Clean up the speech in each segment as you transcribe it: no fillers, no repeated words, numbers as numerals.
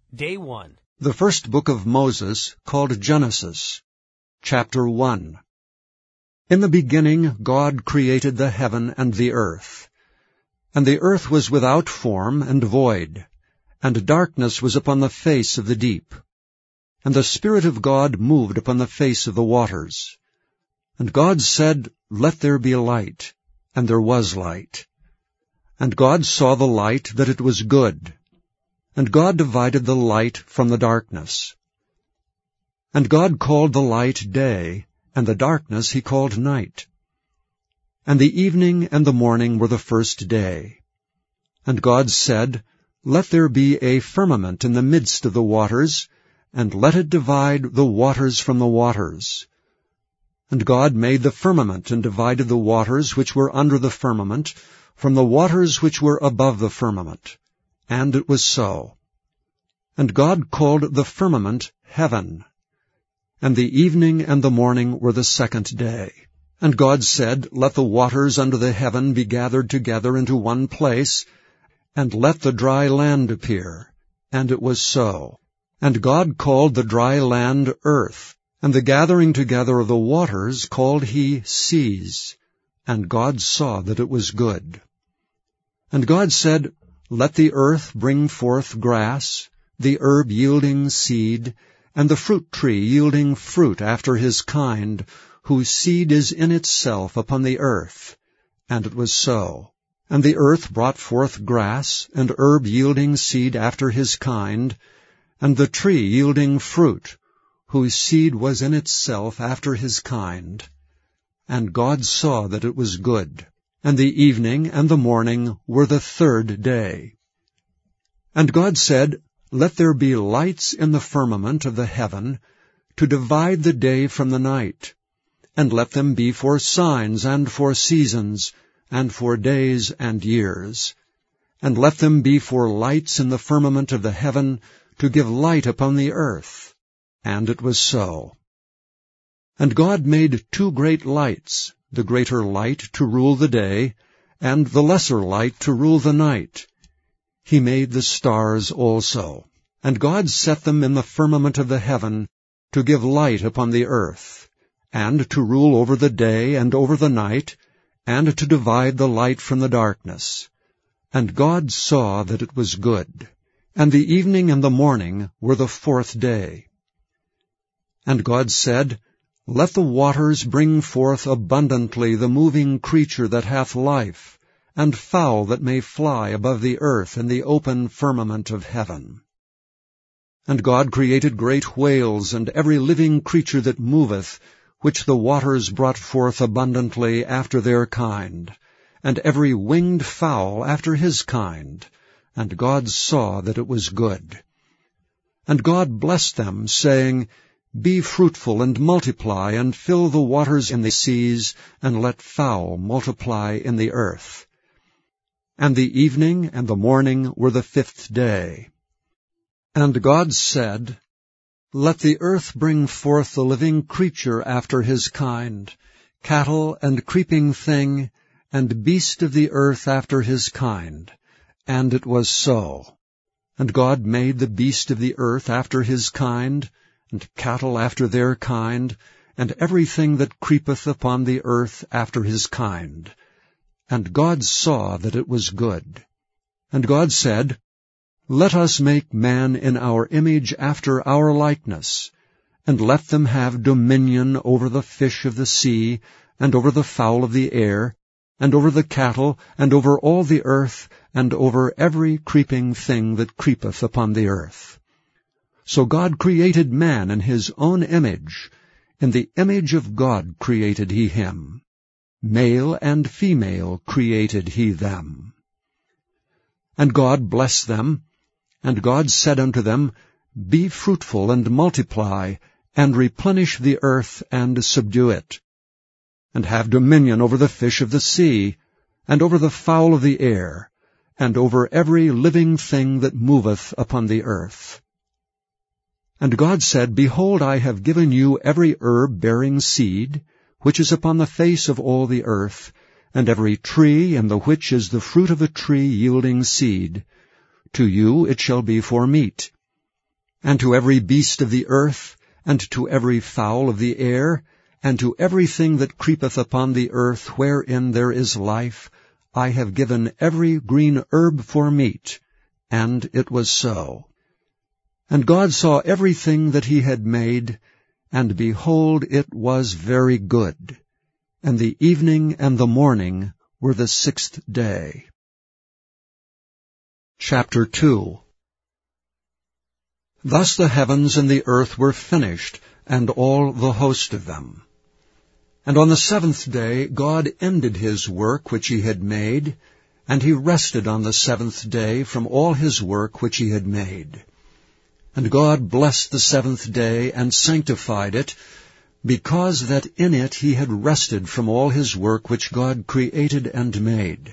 Day 1. The first book of Moses, called Genesis, chapter 1. In the beginning God created the heaven and the earth. And the earth was without form and void, and darkness was upon the face of the deep. And the Spirit of God moved upon the face of the waters. And God said, Let there be light. And there was light. And God saw the light that it was good. And God divided the light from the darkness. And God called the light day, and the darkness he called night. And the evening and the morning were the first day. And God said, Let there be a firmament in the midst of the waters, and let it divide the waters from the waters. And God made the firmament, and divided the waters which were under the firmament from the waters which were above the firmament. And it was so. And God called the firmament heaven. And the evening and the morning were the second day. And God said, Let the waters under the heaven be gathered together into one place, and let the dry land appear. And it was so. And God called the dry land earth, and the gathering together of the waters called he seas. And God saw that it was good. And God said, Let the earth bring forth grass, the herb yielding seed, and the fruit tree yielding fruit after his kind, whose seed is in itself upon the earth. And it was so. And the earth brought forth grass, and herb yielding seed after his kind, and the tree yielding fruit, whose seed was in itself after his kind. And God saw that it was good. And the evening and the morning were the third day. And God said, Let there be lights in the firmament of the heaven, to divide the day from the night, and let them be for signs and for seasons, and for days and years. And let them be for lights in the firmament of the heaven, to give light upon the earth. And it was so. And God made two great lights, the greater light to rule the day, and the lesser light to rule the night. He made the stars also. And God set them in the firmament of the heaven, to give light upon the earth, and to rule over the day and over the night, and to divide the light from the darkness. And God saw that it was good. And the evening and the morning were the fourth day. And God said, Let the waters bring forth abundantly the moving creature that hath life, and fowl that may fly above the earth in the open firmament of heaven. And God created great whales, and every living creature that moveth, which the waters brought forth abundantly after their kind, and every winged fowl after his kind. And God saw that it was good. And God blessed them, saying, Be fruitful and multiply, and fill the waters in the seas, and let fowl multiply in the earth. And the evening and the morning were the fifth day. And God said, Let the earth bring forth the living creature after his kind, cattle and creeping thing, and beast of the earth after his kind. And it was so. And God made the beast of the earth after his kind, and cattle after their kind, and everything that creepeth upon the earth after his kind. And God saw that it was good. And God said, Let us make man in our image after our likeness, and let them have dominion over the fish of the sea, and over the fowl of the air, and over the cattle, and over all the earth, and over every creeping thing that creepeth upon the earth. So God created man in his own image. In the image of God created he him. Male and female created he them. And God blessed them, and God said unto them, Be fruitful and multiply, and replenish the earth and subdue it, and have dominion over the fish of the sea, and over the fowl of the air, and over every living thing that moveth upon the earth. And God said, Behold, I have given you every herb bearing seed, which is upon the face of all the earth, and every tree in the which is the fruit of a tree yielding seed. To you it shall be for meat. and to every beast of the earth, and to every fowl of the air, and to everything that creepeth upon the earth wherein there is life, I have given every green herb for meat. And it was so. And God saw everything that he had made, and behold, it was very good. And the evening and the morning were the 6th day. Chapter 2. Thus the heavens and the earth were finished, and all the host of them. And on the 7th day God ended his work which he had made, and he rested on the 7th day from all his work which he had made. And God blessed the 7th day, and sanctified it, because that in it he had rested from all his work which God created and made.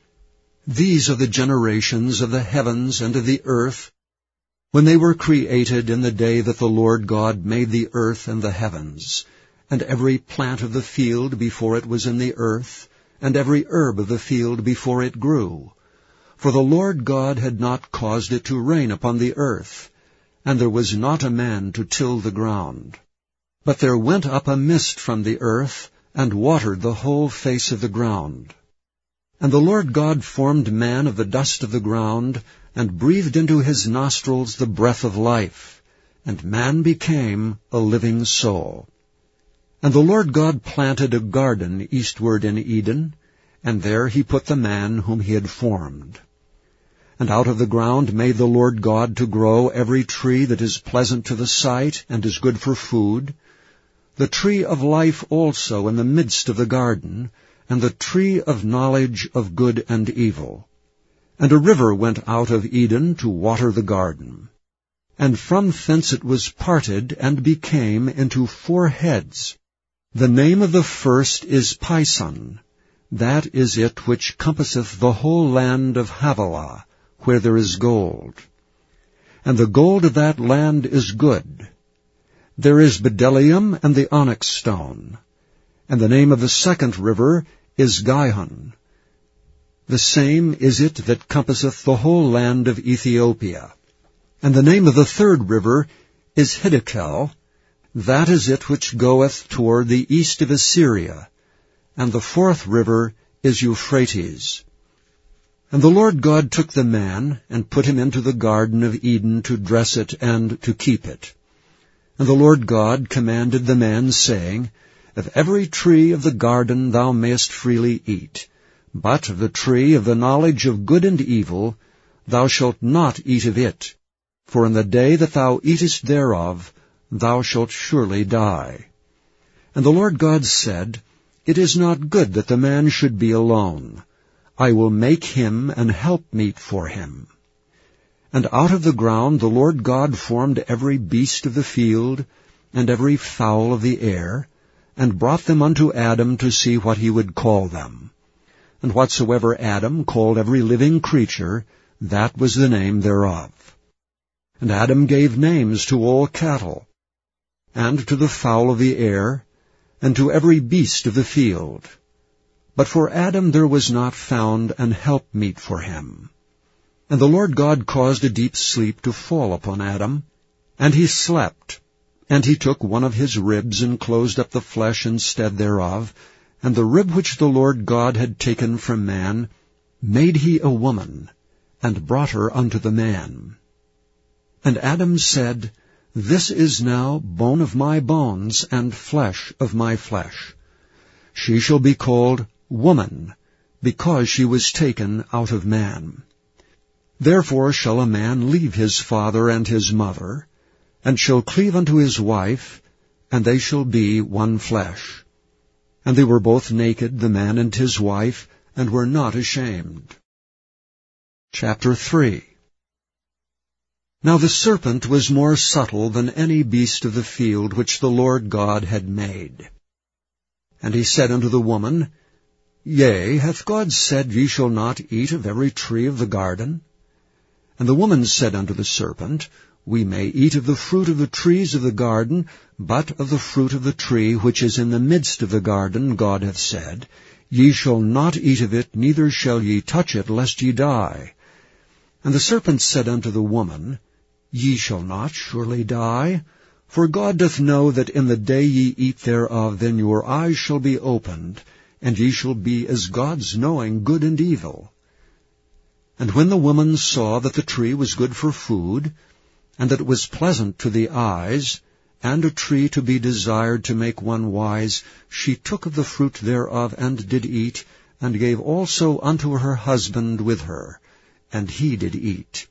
These are the generations of the heavens and of the earth, when they were created in the day that the Lord God made the earth and the heavens, and every plant of the field before it was in the earth, and every herb of the field before it grew. For the Lord God had not caused it to rain upon the earth, and there was not a man to till the ground. But there went up a mist from the earth, and watered the whole face of the ground. And the Lord God formed man of the dust of the ground, and breathed into his nostrils the breath of life, and man became a living soul. And the Lord God planted a garden eastward in Eden, and there he put the man whom he had formed. And out of the ground made the Lord God to grow every tree that is pleasant to the sight, and is good for food, the tree of life also in the midst of the garden, and the tree of knowledge of good and evil. And a river went out of Eden to water the garden. And from thence it was parted, and became into 4 heads. The name of the first is Pison. That is it which compasseth the whole land of Havilah, where there is gold. And the gold of that land is good. There is bdellium and the onyx stone. And the name of the second river is Gihon. The same is it that compasseth the whole land of Ethiopia. And the name of the third river is Hiddekel. That is it which goeth toward the east of Assyria. And the 4th river is Euphrates. And the Lord God took the man, and put him into the garden of Eden to dress it and to keep it. And the Lord God commanded the man, saying, Of every tree of the garden thou mayest freely eat, but of the tree of the knowledge of good and evil thou shalt not eat of it, for in the day that thou eatest thereof thou shalt surely die. And the Lord God said, It is not good that the man should be alone. I will make him an helpmeet for him. And out of the ground the Lord God formed every beast of the field, and every fowl of the air, and brought them unto Adam to see what he would call them. And whatsoever Adam called every living creature, that was the name thereof. And Adam gave names to all cattle, and to the fowl of the air, and to every beast of the field. But for Adam there was not found an helpmeet for him. And the Lord God caused a deep sleep to fall upon Adam, and he slept. And he took one of his ribs, and closed up the flesh instead thereof, and the rib which the Lord God had taken from man made he a woman, and brought her unto the man. And Adam said, This is now bone of my bones, and flesh of my flesh. She shall be called woman, because she was taken out of man. Therefore shall a man leave his father and his mother, and shall cleave unto his wife, and they shall be one flesh. And they were both naked, the man and his wife, and were not ashamed. Chapter 3. Now the serpent was more subtle than any beast of the field which the Lord God had made. And he said unto the woman, Yea, hath God said, Ye shall not eat of every tree of the garden? And the woman said unto the serpent, We may eat of the fruit of the trees of the garden, but of the fruit of the tree which is in the midst of the garden God hath said, Ye shall not eat of it, neither shall ye touch it, lest ye die. And the serpent said unto the woman, Ye shall not surely die. For God doth know that in the day ye eat thereof, then your eyes shall be opened, and ye shall be as gods, knowing good and evil. And when the woman saw that the tree was good for food, and that it was pleasant to the eyes, and a tree to be desired to make one wise, she took of the fruit thereof, and did eat, and gave also unto her husband with her, and he did eat.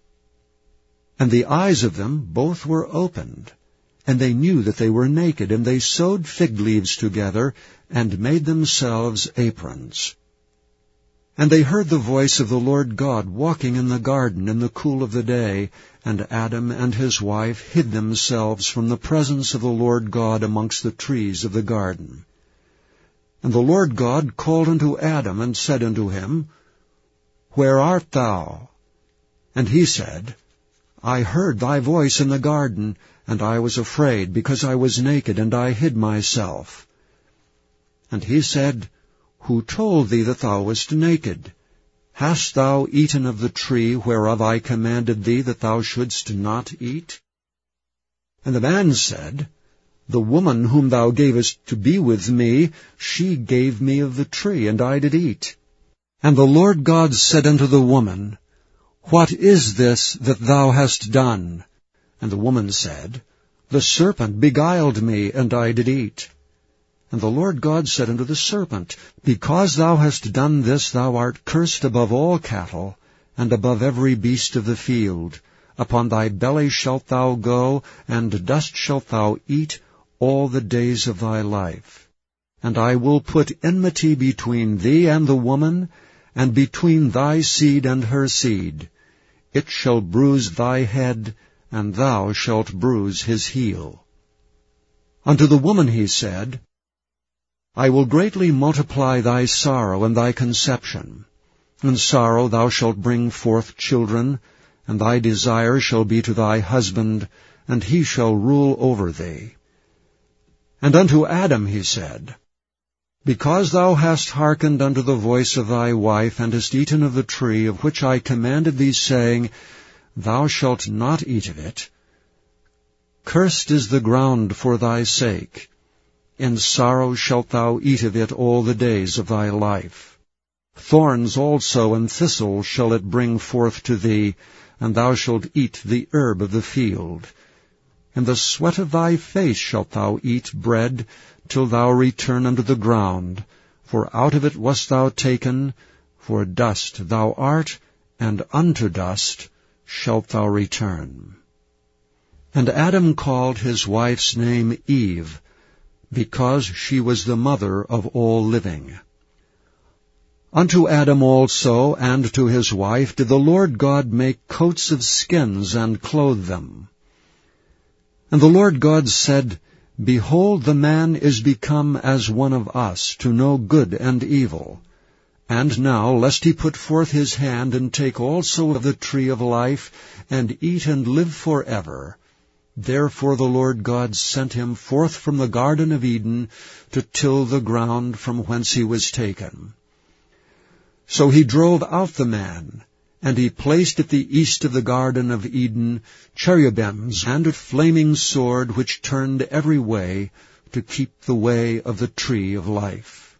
And the eyes of them both were opened, and they knew that they were naked, and they sewed fig leaves together, and made themselves aprons. And they heard the voice of the Lord God walking in the garden in the cool of the day, and Adam and his wife hid themselves from the presence of the Lord God amongst the trees of the garden. And the Lord God called unto Adam, and said unto him, Where art thou? And he said, I heard thy voice in the garden, and I was afraid, because I was naked, and I hid myself. And he said, Who told thee that thou wast naked? Hast thou eaten of the tree whereof I commanded thee that thou shouldst not eat? And the man said, The woman whom thou gavest to be with me, she gave me of the tree, and I did eat. And the Lord God said unto the woman, What is this that thou hast done? And the woman said, The serpent beguiled me, and I did eat. And the Lord God said unto the serpent, Because thou hast done this, thou art cursed above all cattle, and above every beast of the field. Upon thy belly shalt thou go, and dust shalt thou eat all the days of thy life. And I will put enmity between thee and the woman, and between thy seed and her seed. It shall bruise thy head, and thou shalt bruise his heel. Unto the woman he said, I will greatly multiply thy sorrow and thy conception. In sorrow thou shalt bring forth children, and thy desire shall be to thy husband, and he shall rule over thee. And unto Adam he said, Because thou hast hearkened unto the voice of thy wife, and hast eaten of the tree of which I commanded thee, saying, Thou shalt not eat of it, cursed is the ground for thy sake. In sorrow shalt thou eat of it all the days of thy life. Thorns also and thistles shall it bring forth to thee, and thou shalt eat the herb of the field. In the sweat of thy face shalt thou eat bread, till thou return unto the ground. For out of it wast thou taken, for dust thou art, and unto dust shalt thou return. And Adam called his wife's name Eve, because she was the mother of all living. Unto Adam also and to his wife did the Lord God make coats of skins, and clothe them. And the Lord God said, Behold, the man is become as one of us, to know good and evil. And now, lest he put forth his hand, and take also of the tree of life, and eat and live forever. Therefore the Lord God sent him forth from the Garden of Eden, to till the ground from whence he was taken. So he drove out the man, and he placed at the east of the Garden of Eden cherubims and a flaming sword, which turned every way, to keep the way of the tree of life.